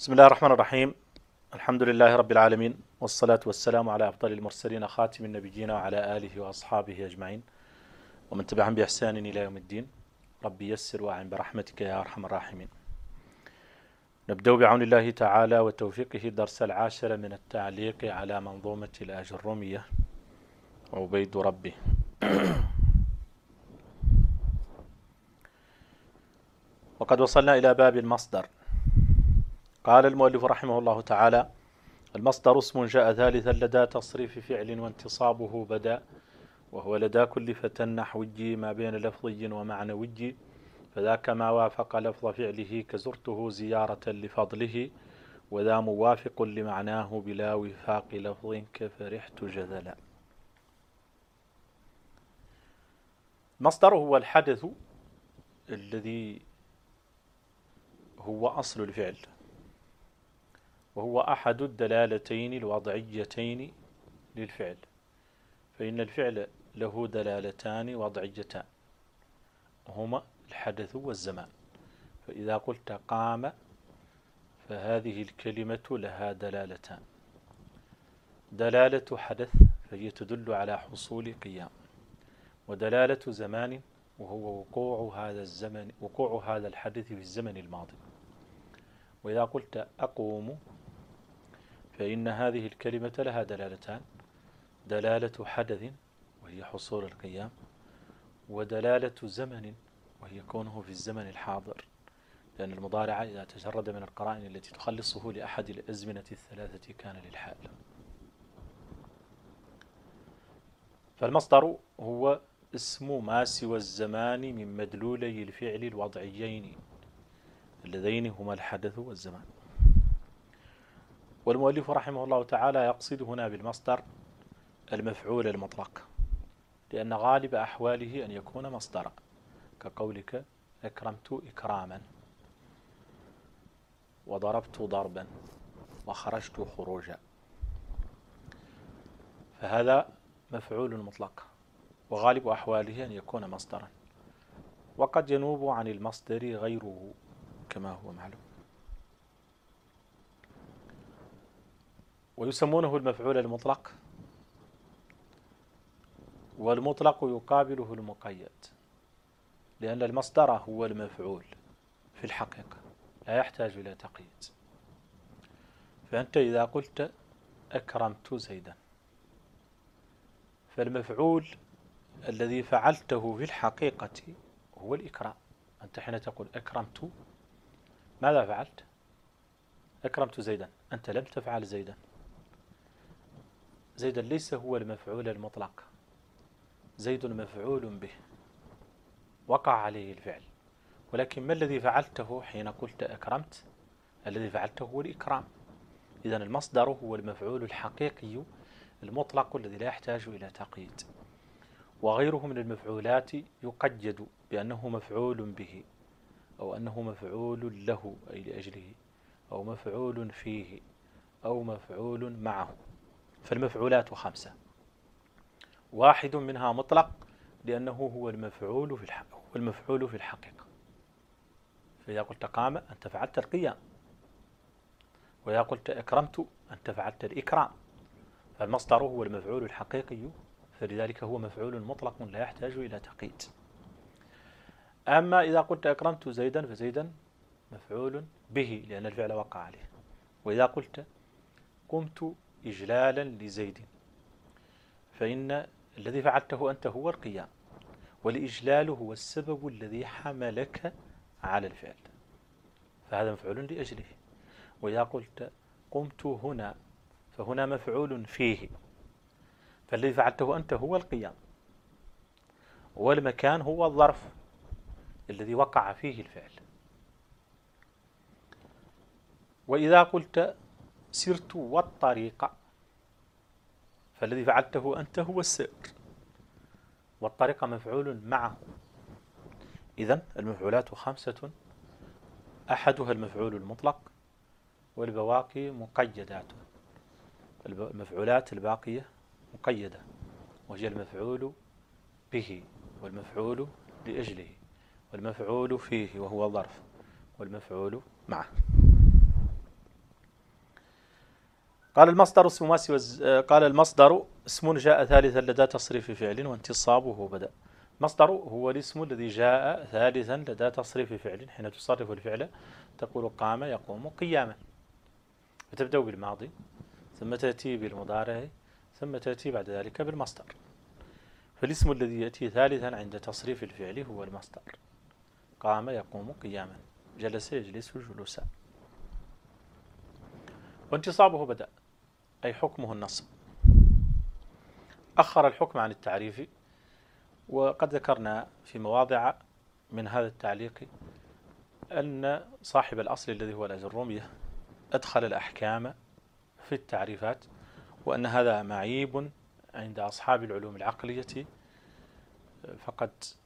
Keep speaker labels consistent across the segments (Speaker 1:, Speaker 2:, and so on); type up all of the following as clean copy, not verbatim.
Speaker 1: بسم الله الرحمن الرحيم. الحمد لله رب العالمين، والصلاة والسلام على أفضل المرسلين خاتم النبيين وعلى آله وأصحابه أجمعين ومن تبعهم بإحسان إلى يوم الدين. ربي يسر وأعن برحمتك يا أرحم الراحمين. نبدأ بعون الله تعالى وتوفيقه الدرس العاشر من التعليق على منظومة الآجرومية عبيد ربي. وقد وصلنا إلى باب المصدر. قال المؤلف رحمه الله تعالى: المصدر اسم جاء ثالثا لدى تصريف فعل وانتصابه بدا، وهو لدى كل فتى نحوي ما بين لفظي ومعنوي، فذاك ما وافق لفظ فعله كزرته زيارة لفضله، وذا موافق لمعناه بلا وفاق لفظ كفرحت جذلا. المصدر هو الحدث الذي هو أصل الفعل، وهو أحد الدلالتين الوضعيتين للفعل، فإن الفعل له دلالتان وضعيتان هما الحدث والزمان. فإذا قلت قام فهذه الكلمة لها دلالتان: دلالة حدث فهي تدل على حصول قيام، ودلالة زمان وهو وقوع هذا الحدث في الزمن الماضي. وإذا قلت أقوم فإن هذه الكلمة لها دلالتان: دلالة حدث وهي حصول القيام، ودلالة زمن وهي كونه في الزمن الحاضر، لأن المضارع إذا تجرد من القرائن التي تخلصه لأحد الأزمنة الثلاثة كان للحال. فالمصدر هو اسم ما سوى الزمان من مدلولي الفعل الوضعيين اللذين هما الحدث والزمان. والمؤلف رحمه الله تعالى يقصد هنا بالمصدر المفعول المطلق، لأن غالب أحواله أن يكون مصدرا، كقولك أكرمت إكراما، وضربت ضربا، وخرجت خروجا، فهذا مفعول مطلق، وغالب أحواله أن يكون مصدرا، وقد ينوب عن المصدر غيره كما هو معلوم. ويسمونه المفعول المطلق، والمطلق يقابله المقيد، لأن المصدر هو المفعول في الحقيقة لا يحتاج إلى تقييد. فأنت إذا قلت أكرمت زيدا فالمفعول الذي فعلته في الحقيقة هو الإكرام. أنت حين تقول أكرمت ماذا فعلت؟ أكرمت زيدا، أنت لم تفعل زيدا. زيدا ليس هو المفعول المطلق، زيد مفعول به وقع عليه الفعل، ولكن ما الذي فعلته حين قلت أكرمت؟ الذي فعلته هو الإكرام. إذن المصدر هو المفعول الحقيقي المطلق الذي لا يحتاج إلى تقييد. وغيره من المفعولات يقيد بأنه مفعول به، أو أنه مفعول له أي لأجله، أو مفعول فيه، أو مفعول معه. فالمفعولات 5، واحد منها مطلق لأنه هو المفعول في الحقيقة. فإذا قلت قام أنت فعلت القيام، وإذا قلت أكرمت أنت فعلت الإكرام. فالمصدر هو المفعول الحقيقي، فلذلك هو مفعول مطلق لا يحتاج إلى تقييد. أما إذا قلت أكرمت زيدا فزيدا مفعول به لأن الفعل وقع عليه. وإذا قلت قمت إجلالا لزيد فإن الذي فعلته أنت هو القيام، والإجلال هو السبب الذي حملك على الفعل، فهذا مفعول لأجله. وإذا قلت قمت هنا فهنا مفعول فيه، فالذي فعلته أنت هو القيام، والمكان هو الظرف الذي وقع فيه الفعل. وإذا قلت سرت والطريق فالذي فعلته أنت هو السير، والطريق مفعول معه. إذن المفعولات 5، أحدها المفعول المطلق، والبواقي مقيدات. المفعولات الباقية مقيدة، وهي المفعول به، والمفعول لأجله، والمفعول فيه وهو ظرف، والمفعول معه. قال المصدر اسم ما سوى قال المصدر اسم جاء ثالثا لدى تصريف فعل وانتصابه بدأ. مصدر هو الاسم الذي جاء ثالثا لدى تصريف فعل. حين تصرف الفعل تقول قام يقوم قياما، فتبدأ بالماضي ثم تأتي بالمضارع ثم تأتي بعد ذلك بالمصدر. فالاسم الذي يأتي ثالثا عند تصريف الفعل هو المصدر. قام يقوم قياما، جلس يجلس جلوسا. وانتصابه بدأ أي حكمه النصب، أخر الحكم عن التعريف. وقد ذكرنا في مواضع من هذا التعليق أن صاحب الأصل الذي هو الأجرومية أدخل الأحكام في التعريفات، وأن هذا معيب عند أصحاب العلوم العقلية، فقد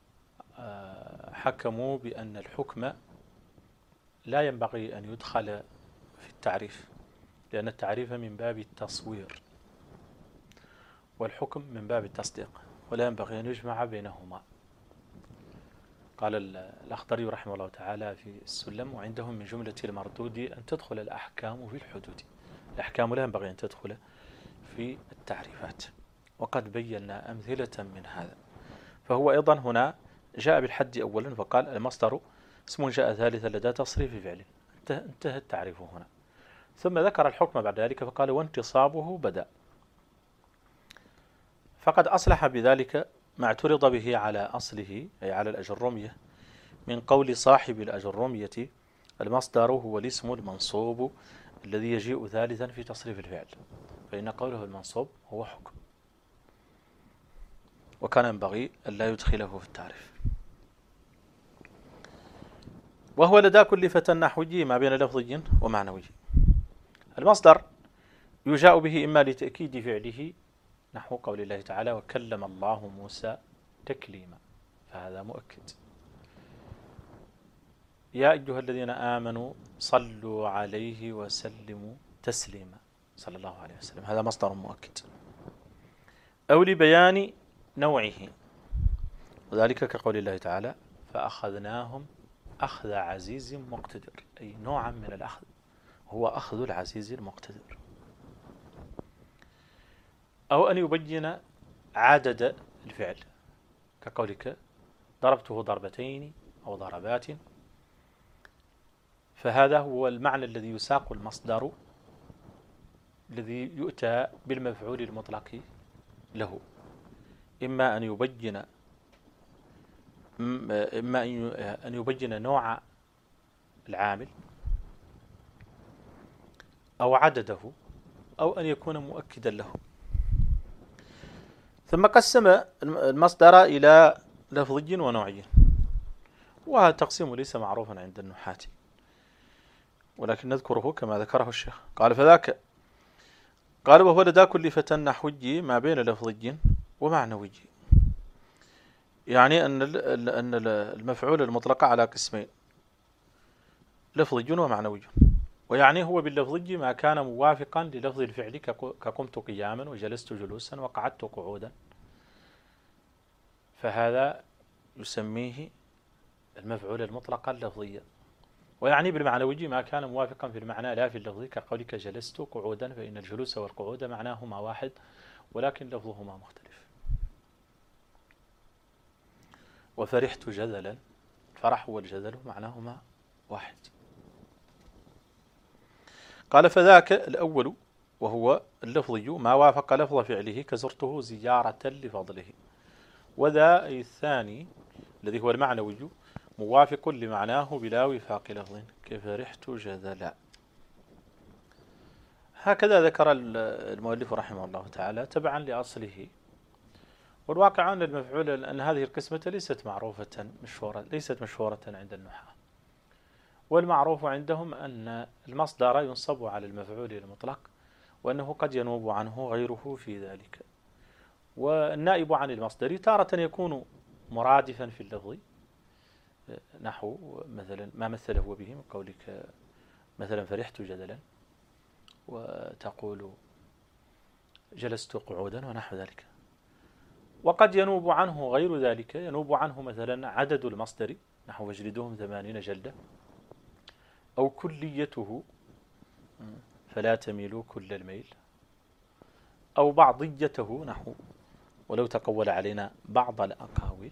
Speaker 1: حكموا بأن الحكم لا ينبغي أن يدخل في التعريف، لأن التعريف من باب التصوير والحكم من باب التصديق، ولا ينبغي أن يجمع بينهما. قال الأخضري رحمه الله تعالى في السلم: وعندهم من جملة المردود أن تدخل الأحكام في الحدود. الأحكام لا ينبغي أن تدخل في التعريفات، وقد بينا أمثلة من هذا. فهو أيضا هنا جاء بالحد أولا فقال المصدر اسم جاء ثالثا لدى تصريف فعل، انتهى التعريف هنا. ثم ذكر الحكم بعد ذلك فقال وانتصابه بدأ. فقد أصلح بذلك ما اعترض به على أصله أي على الأجرومية من قول صاحب الأجرومية: المصدر هو الاسم المنصوب الذي يجيء ثالثا في تصريف الفعل، فإن قوله المنصوب هو حكم، وكان ينبغي ألا يدخله في التعريف. وهو لدى كل فتى نحوي ما بين لفظي ومعنوي. المصدر يجاء به إما لتأكيد فعله نحو قول الله تعالى: وكلم الله موسى تكليما، فهذا مؤكد. يا أيها الذين آمنوا صلوا عليه وسلموا تسليما، صلى الله عليه وسلم، هذا مصدر مؤكد. أو لبيان نوعه، وذلك كقول الله تعالى: فأخذناهم أخذ عزيز مقتدر، أي نوعا من الأخذ هو أخذ العزيز المقتدر. أو أن يبين عدد الفعل كقولك ضربته ضربتين أو ضربات، فهذا هو المعنى الذي يساق المصدر الذي يؤتى بالمفعول المطلق له، إما أن يبين نوع العامل أو عدده أو أن يكون مؤكدا له. ثم قسم المصدر إلى لفظي ونوعي، وهذا التقسيم ليس معروفا عند النحاة، ولكن نذكره كما ذكره الشيخ. قال فذاك قال وهو لدى كل فتى نحوي ما بين لفظي ومعنوي، يعني أن المفعول المطلق على قسمين: لفظي ومعنوي. ويعني هو باللفظي ما كان موافقا للفظ الفعل كقمت قياما وجلست جلوسا وقعدت قعودا، فهذا يسميه المفعول المطلق اللفظي. ويعني بالمعنوي ما كان موافقا في المعنى لا في اللفظ كقولك جلست قعودا، فإن الجلوس والقعود معناهما واحد ولكن لفظهما مختلف. وفرحت جذلا، الفرح والجذل معناهما واحد. قال فذاك الأول وهو اللفظي ما وافق لفظ فعله كزرته زيارة لفضله، وذا أي الثاني الذي هو المعنوي موافق لمعناه بلا وفاق لفظ كفرحت جذلا. هكذا ذكر المؤلف رحمه الله تعالى تبعا لأصله. والواقع أن المفعول أن هذه القسمة ليست مشهورة عند النحاة، والمعروف عندهم أن المصدر ينصب على المفعول المطلق، وأنه قد ينوب عنه غيره في ذلك. والنائب عن المصدر تارة يكون مرادفا في اللفظ، نحو مثلا ما مثله به من قولك مثلا فرحت جدلا، وتقول جلست قعودا ونحو ذلك. وقد ينوب عنه غير ذلك، ينوب عنه مثلا عدد المصدر نحو واجلدوهم 80 جلدة، أو كليته فلا تميلوا كل الميل، أو بعضيته نحو ولو تقول علينا بعض الأقاويل.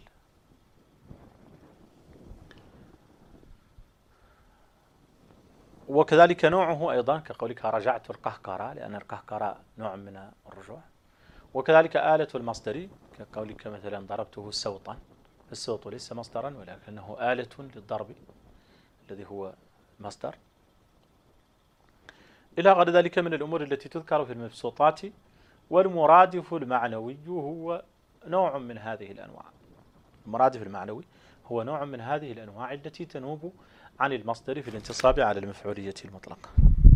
Speaker 1: وكذلك نوعه أيضا كقولك رجعت القهقرة، لأن القهقرة نوع من الرجوع. وكذلك آلة المصدر كقولك مثلا ضربته سوطا، السوط ليس مصدرا ولكنه آلة للضرب الذي هو مصدر، إلى غير ذلك من الأمور التي تذكر في المبسوطات. والمرادف المعنوي هو نوع من هذه الأنواع. المرادف المعنوي هو نوع من هذه الأنواع التي تنوب عن المصدر في الانتصاب على المفعولية المطلقة.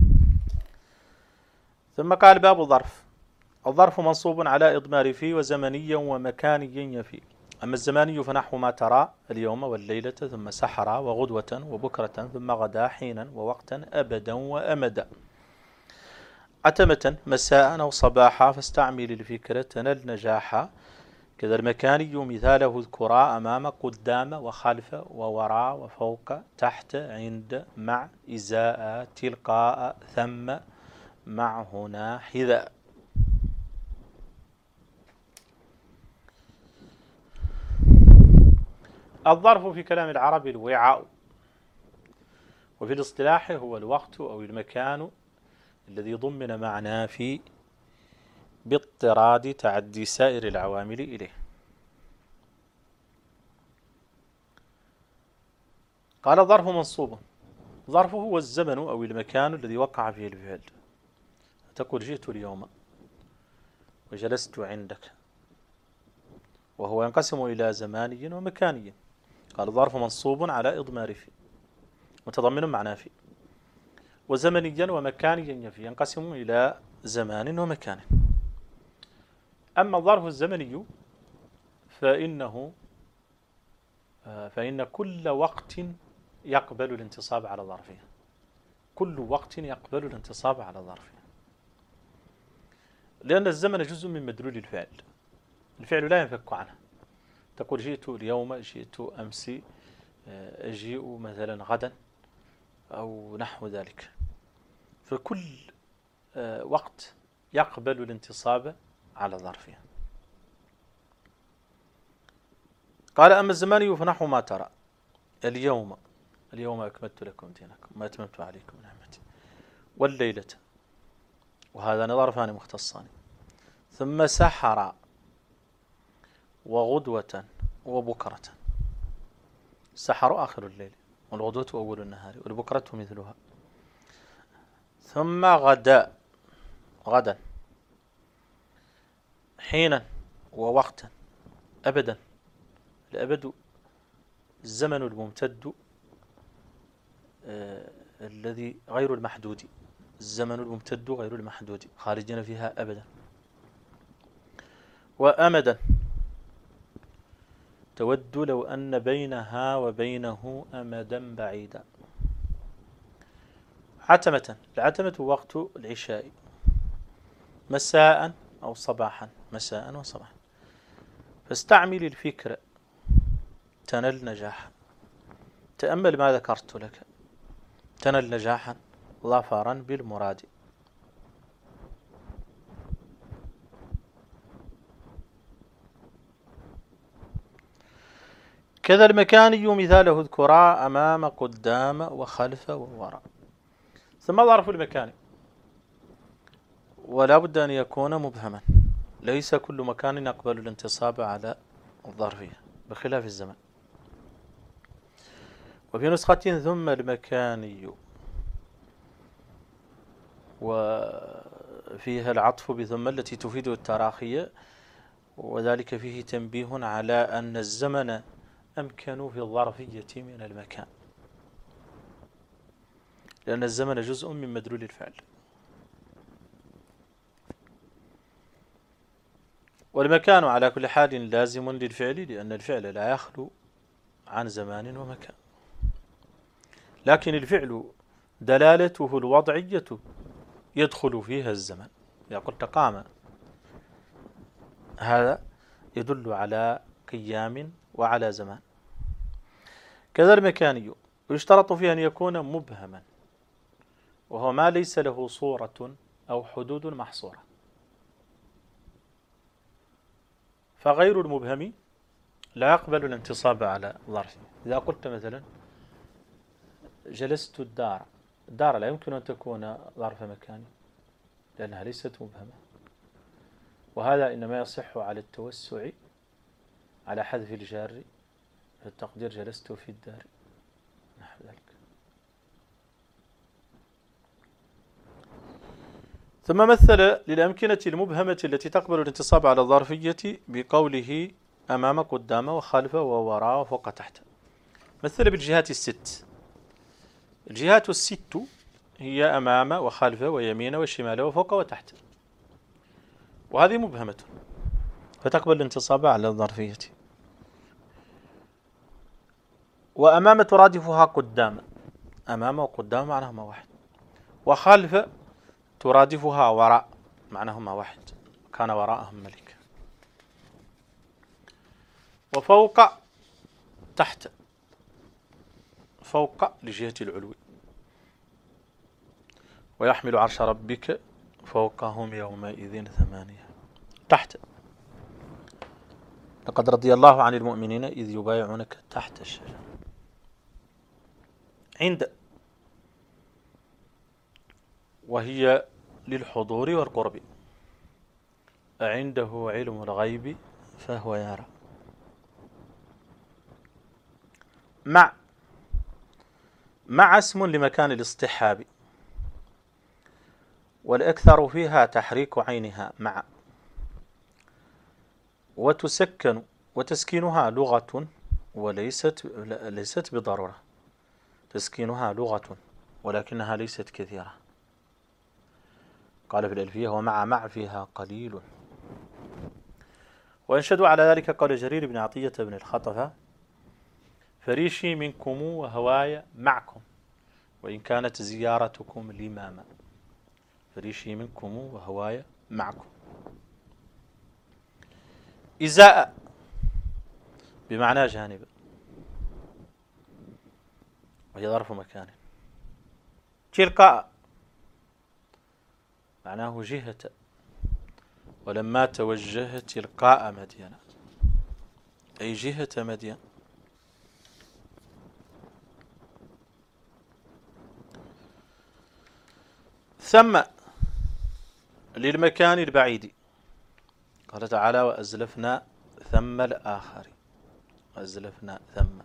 Speaker 1: ثم قال باب ظرف. الظرف منصوب على إضمار في وزمنيا ومكانيا يفي. أما الزماني فنحو ما ترى اليوم والليلة، ثم سحرا وغدوة وبكرة، ثم غدا حينا ووقتا أبدا وأمدا. عتمة مساء أو صباحا فاستعمل الفكرة تنل نجاحا. كذا المكاني مثاله اذكرا أمام قدام وخلف ووراء وفوق تحت عند مع إزاء تلقاء ثم مع هنا حذاء. الظرف في كلام العرب الوعاء، وفي الاصطلاح هو الوقت أو المكان الذي ضمن معناه في باضطراد تعدي سائر العوامل إليه. قال ظرف منصوب. ظرفه هو الزمن أو المكان الذي وقع فيه الفعل. تقول جئت اليوم وجلست عندك، وهو ينقسم إلى زماني ومكاني. قال ظرف منصوب على إضمار في متضمن معناه في، وزمنيا ومكانيا يفي ينقسم إلى زمان ومكان. أما الظرف الزمني فإن كل وقت يقبل الانتصاب على ظرفه، كل وقت يقبل الانتصاب على ظرفه، لأن الزمن جزء من مدلول الفعل، الفعل لا ينفك عنه. تقول جئت اليوم، جئت أمس، أجيء مثلا غدا أو نحو ذلك، فكل وقت يقبل الانتصاب على ظرفه. قال أما الزمان فنحو ما ترى اليوم أكملت لكم دينكم ما أتممت عليكم نعمتي، والليلة، وهذا ظرفان مختصان، ثم سحر وغدوة وبكرة. السحر آخر الليل، والغدوة أول النهار، والبكرة مثلها. ثم غدا حينا ووقتا أبدا. الأبد الزمن الممتد الذي غير المحدود، الزمن الممتد غير المحدود خارجين فيها أبدا. وأمدا تود لو أن بينها وبينه أمدا بعيدا. عتمة، العتمة وقت العشاء، مساء أو صباحا، مساء وصباحا. فاستعمل الفكر تنل نجاحا. تأمل ما ذكرت لك، تنل نجاحا ظفرا بالمراد. كذا المكاني مثاله اذكرا أمام قدام وخلف ووراء. ثم ظرف المكان، ولا بد أن يكون مبهما، ليس كل مكان يقبل الانتصاب على الظرفية بخلاف الزمن. وفي نسخة ثم المكاني، وفيها العطف بثم التي تفيد التراخية، وذلك فيه تنبيه على أن الزمن أمكن في الظرفية من المكان، لأن الزمن جزء من مدلول الفعل. والمكان على كل حال لازم للفعل، لأن الفعل لا يخلو عن زمان ومكان، لكن الفعل دلالته الوضعية يدخل فيها الزمن. إذا قلت قام، هذا يدل على قيام وعلى زمان. كذا المكاني ويشترط فيه أن يكون مبهما، وهو ما ليس له صورة أو حدود محصورة. فغير المبهم لا يقبل الانتصاب على ظرفه. إذا قلت مثلا جلست الدار، الدار لا يمكن أن تكون ظرف مكاني لأنها ليست مبهمة، وهذا إنما يصح على التوسع على حذف الجار في التقدير جلست في الدار نحو ذلك. ثم مثل للأمكنة المبهمة التي تقبل الانتصاب على الظرفية بقوله أمام قدام وخلف ووراء وفوق تحت. مثل بالجهات الست. الجهات الست هي أمام وخلف ويمين وشمال وفوق وتحت، وهذه مبهمة فتقبل الانتصاب على الظرفية. وأمام ترادفها قدام، أمام وقدام معناهما واحد، وخلف ترادفها وراء معناهما واحد، كان وراءهم ملك. وفوق تحت، فوق لجهة العلو. ويحمل عرش ربك فوقهم يومئذ ثمانية. تحت، لقد رضي الله عن المؤمنين إذ يبايعونك تحت الشجرة. عند، وهي للحضور والقرب. عنده علم الغيب فهو يرى. مع اسم لمكان الاصطحاب، والأكثر فيها تحريك عينها مع. وتسكن، وتسكينها لغة ليست بضرورة، تسكينها لغة ولكنها ليست كثيرة. قال في الألفية ومع فيها قليل. وأنشدوا على ذلك قول جرير بن عطية بن الخطفة فريشي منكم وهواي معكم وإن كانت زيارتكم لماما. فريشي منكم وهواي معكم. إزاء بمعنى جانب، وهي ظرف مكان. تلقاء معناه جهة، ولما توجه تلقاء مدين أي جهة مدين. ثم للمكان البعيد. قال تعالى وأزلفنا ثم الآخر، وأزلفنا ثم،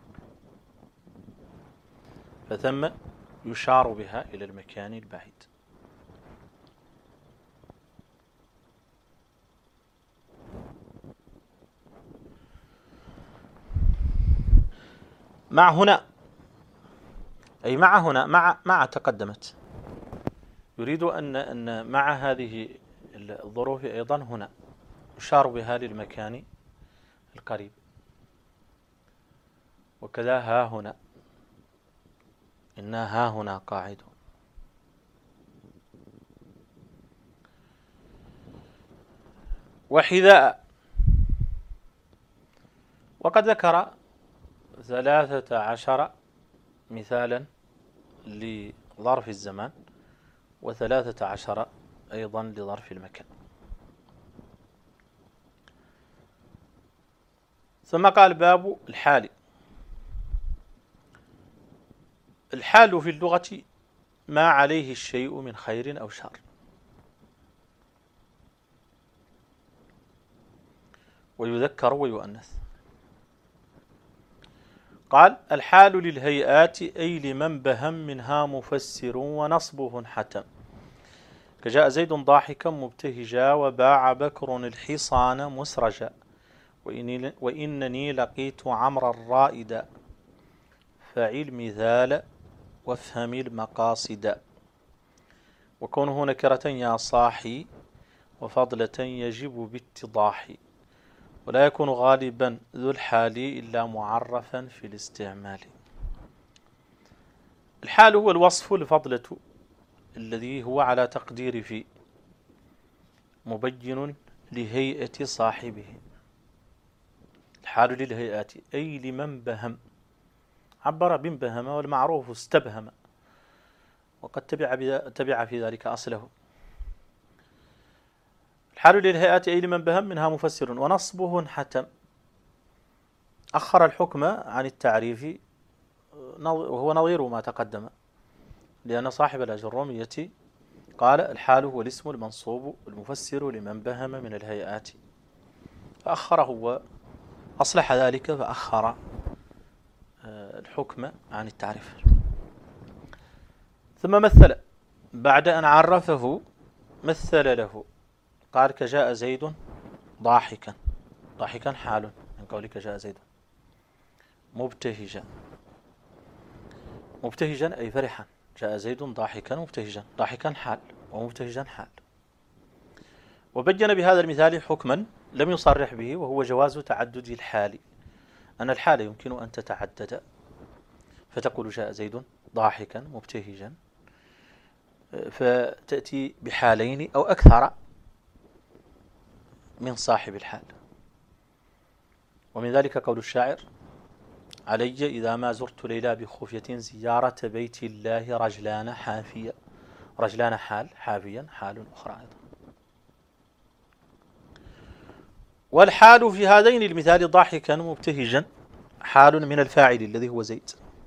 Speaker 1: فثم يشار بها إلى المكان البعيد. مع هنا أي مع هنا، مع تقدمت، يريد أن مع هذه الظروف أيضا هنا يشار بها للمكان القريب. وكذا ها هنا، إنا ها هنا قاعدون. وحذاء، وقد ذكر 13 مثالا لظرف الزمان، و13 أيضا لظرف المكان. ثم قال باب الحال. الحال في اللغة ما عليه الشيء من خير أو شر. ويذكر ويؤنث. قال الحال للهيئات أي لمن بهم منها مفسر ونصبه حتم. كجاء زيد ضاحكا مبتهجا وباع بكر الحصان مسرجا وإنني لقيت عمرا رائدا فعل مثال وافهم المقاصد. وكونه نكرة يا صاحي وفضلة يجب باتضاح ولا يكون غالبا ذو الحال إلا معرفا في الاستعمال. الحال هو الوصف الفضلة الذي هو على تقدير في مبين لهيئة صاحبه. الحال للهيئات أي لمن بهم، عبر بن بهم والمعروف استبهم، وقد تبع في ذلك أصله. الحال للهيئات أي لمن بهم منها مفسر، ونصبه انحتم، أخر الحكم عن التعريف، وهو نظير ما تقدم، لأن صاحب الأجرومية قال الحال هو الاسم المنصوب المفسر لمن بهم من الهيئات، فأخره وأصلح ذلك فأخر الحكم عن التعريف. ثم مثل بعد أن عرفه، مثل له، قال كجاء زيد ضاحكا، ضاحكا حال من قولك جاء زيد، مبتهجا، مبتهجا أي فرحا، جاء زيد ضاحكا مبتهجا، ضاحكا حال ومبتهجا حال. وبين بهذا المثال حكما لم يصرح به، وهو جواز تعدد الحال، أن الحال يمكن أن تتعدد، فتقول جاء زيد ضاحكا مبتهجا، فتأتي بحالين أو أكثر من صاحب الحال. ومن ذلك قول الشاعر علي إذا ما زرت ليلى بخفية زيارة بيت الله رجلان حافيا، رجلان حال، حافيا حال أخرى أيضا. والحال في هذين المثال ضاحكا مبتهجا حال من الفاعل الذي هو زيد.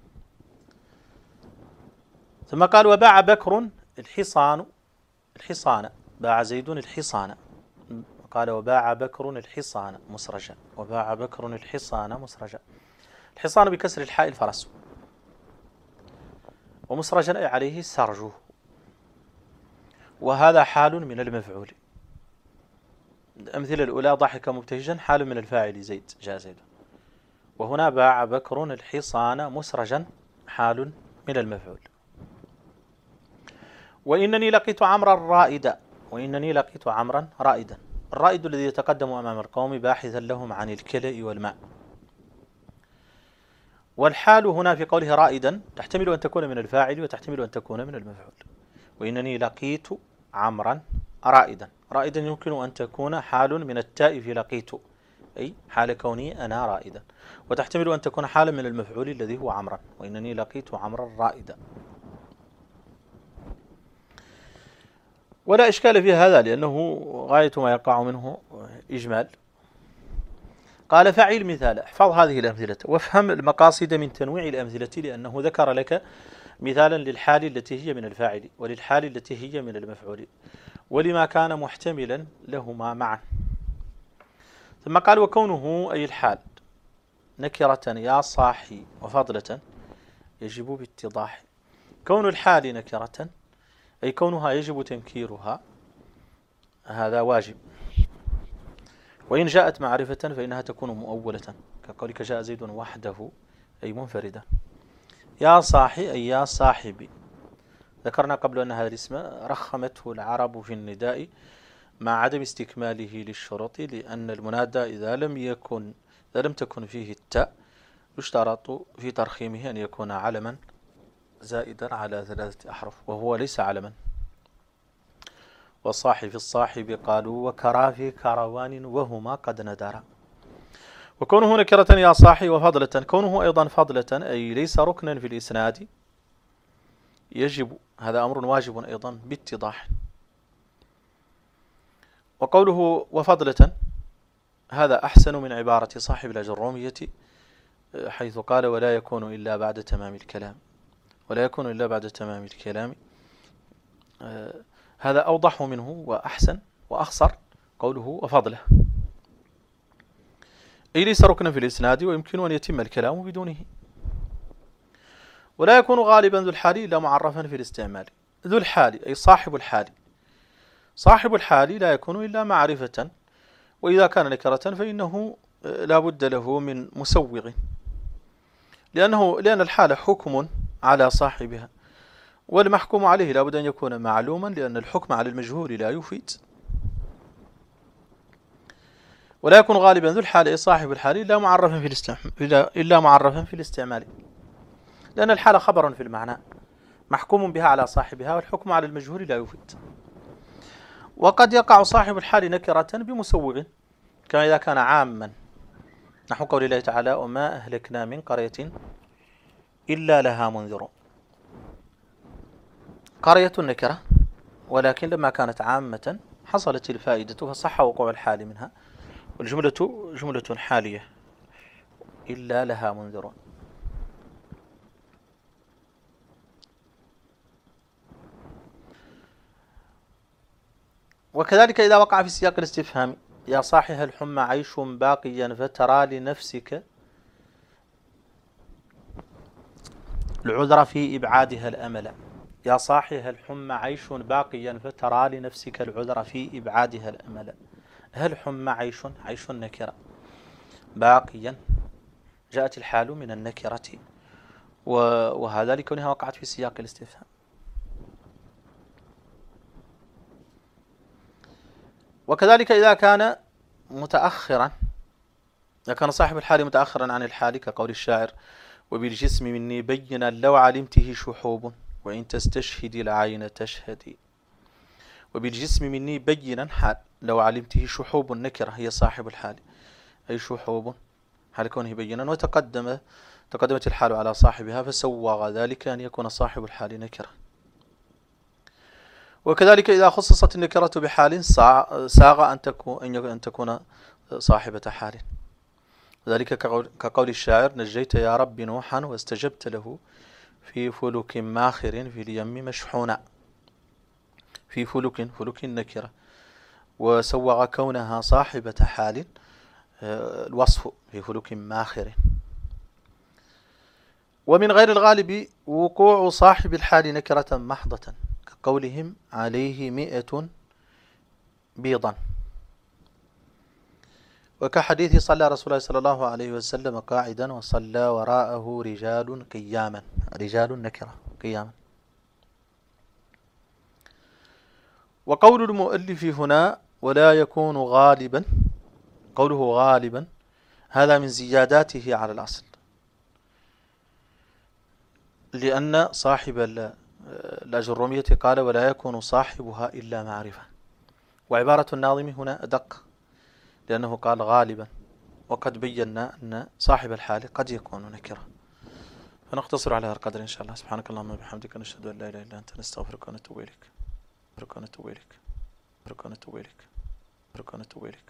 Speaker 1: ثم قال وباع بكر الحصان، الحصان، باع زيد الحصان، قال وباع بكر الحصان مسرجا، وباع بكر الحصان مسرجا. الحصان بكسر الحاء الفرس، ومسرجا أي عليه سرجه، وهذا حال من المفعول. الأمثلة الأولى ضحك مبتهجا حال من الفاعل زيد، جاء زيد، وهنا باع بكر الحصان مسرجا حال من المفعول. وإنني لقيت عمرا رائدا، وإنني لقيت عمرا رائدا، الرائد الذي يتقدم أمام القوم باحثا لهم عن الكلأ والماء. والحال هنا في قوله رائدا تحتمل أن تكون من الفاعل وتحتمل أن تكون من المفعول. وإنني لقيت عمرا رائدا، رائدا يمكن أن تكون حال من التاء في لقيت، أي حال كوني أنا رائدا، وتحتمل أن تكون حالا من المفعول الذي هو عمرا، وإنني لقيت عمرا رائدا. ولا إشكال في هذا لأنه غاية ما يقع منه إجمال. قال فعل مثال، احفظ هذه الأمثلة وافهم المقاصد من تنويع الأمثلة، لأنه ذكر لك مثالا للحال التي هي من الفاعل وللحال التي هي من المفعول، ولما كان محتملا لهما معا. ثم قال وكونه أي الحال نكرة يا صاحي وفضلة يجب باتضاح. كون الحال نكرة أي كونها يجب تنكيرها، هذا واجب. وإن جاءت معرفة فإنها تكون مؤولة، كقولك جاء زيد وحده أي منفردا. يا صاحي أي يا صاحبي، ذكرنا قبل أن هذا الاسم رخمته العرب في النداء مع عدم استكماله للشروط، لأن المنادى إذا لم تكن فيه التاء يشترط في ترخيمه أن يكون علما زائدا على 3 أحرف، وهو ليس علما. وصاحب الصاحب قالوا وكرا في كروان وهما قد ندرا. وكونه نكرة يا صاحي وفضلة، كونه أيضا فضلة أي ليس ركنا في الإسناد يجب، هذا أمر واجب أيضا باتضاح. وقوله وفضلة هذا أحسن من عبارة صاحب الأجرومية حيث قال ولا يكون إلا بعد تمام الكلام، ولا يكون إلا بعد تمام الكلام، هذا أوضح منه وأحسن وأخصر قوله وفضله، أي ليس ركنا في الإسناد ويمكن أن يتم الكلام بدونه. ولا يكون غالبا ذو الحال إلا معرفا في الاستعمال. ذو الحال أي صاحب الحال، صاحب الحال لا يكون إلا معرفة، وإذا كان نكرة فإنه لا بد له من مسوغ، لأن الحال حكم على صاحبها، والمحكوم عليه لا بد أن يكون معلوما، لأن الحكم على المجهول لا يفيد. ولا يكون غالبا ذو الحال أي صاحب الحال إلا معرفا في الاستعمال، لأن الحال خبر في المعنى محكوم بها على صاحبها، والحكم على المجهول لا يفيد. وقد يقع صاحب الحال نكرة بمسوغ، كما إذا كان عاما، نحو قول الله تعالى وما أهلكنا من قرية إلا لها منذر، قرية نكرة، ولكن لما كانت عامة حصلت الفائدة فصح وقوع الحال منها، والجملة جملة حالية إلا لها منذرون. وكذلك إذا وقع في سياق الاستفهام: يا صاحها الحمى عيش باقيا فترى لنفسك العذر في إبعادها الأمل. يا صاحها الحمى عيش باقيا فترى لنفسك العذر في إبعادها الأمل. هل حمى عيش نكرة باقيا، جاءت الحال من النكرة، وهذا لكونها وقعت في سياق الاستفهام. وكذلك إذا كان متأخرا، إذا كان صاحب الحال متأخرا عن الحال، كقول الشاعر: وبالجسم مني بينا لو علمته شحوب وإن تستشهد العين تشهدي. وبالجسم مني بينا حال، لو علمته شحوب النكرة هي صاحب الحال، أي شحوب حال كونه بينا، تقدمت الحال على صاحبها فسوغ ذلك أن يكون صاحب الحال نكرة. وكذلك إذا خصصت النكرة بحال ساغ أن تكون صاحبة حال، ذلك كقول الشاعر: نجيت يا رب نوحا واستجبت له في فلك ماخر في اليم مشحونا. في فلك النكرة، وسوغ كونها صاحبة حال الوصف في فلك ماخر. ومن غير الغالب وقوع صاحب الحال نكرة محضة، كقولهم: عليه 100 بيضا، وكحديث: صلى رسول الله صلى الله عليه وسلم قاعدا وصلى وراءه رجال قياما. رجال نكرة قياما. وقول المؤلف هنا: ولا يكون غالبا، قوله غالبا هذا من زياداته على الأصل، لأن صاحب الأجرومية قال: ولا يكون صاحبها إلا معرفة. وعبارة الناظم هنا أدق، لأنه قال غالبا، وقد بينا أن صاحب الحال قد يكون نكرة. فنقتصر على هذا القدر إن شاء الله. سبحانك اللهم وبحمدك، نشهد أن لا إله إلا أنت، نستغفرك ونتوب إليك.